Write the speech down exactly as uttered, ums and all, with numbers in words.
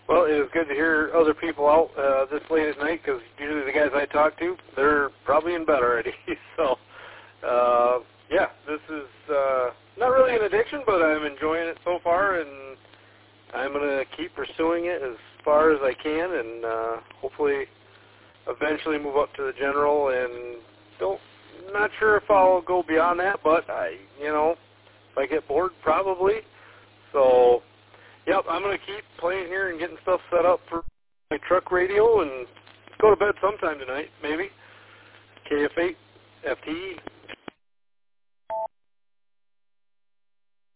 Well, it was good to hear other people out uh, this late at night because usually the guys I talk to, they're probably in bed already. so, uh, yeah, this is uh, not really an addiction, but I'm enjoying it so far, and I'm going to keep pursuing it as far as I can, and uh, hopefully eventually move up to the general. And don't, not sure if I'll go beyond that, but I, you know, if I get bored, probably. So, yep, I'm going to keep playing here and getting stuff set up for my truck radio and go to bed sometime tonight, maybe. K F eight F T E.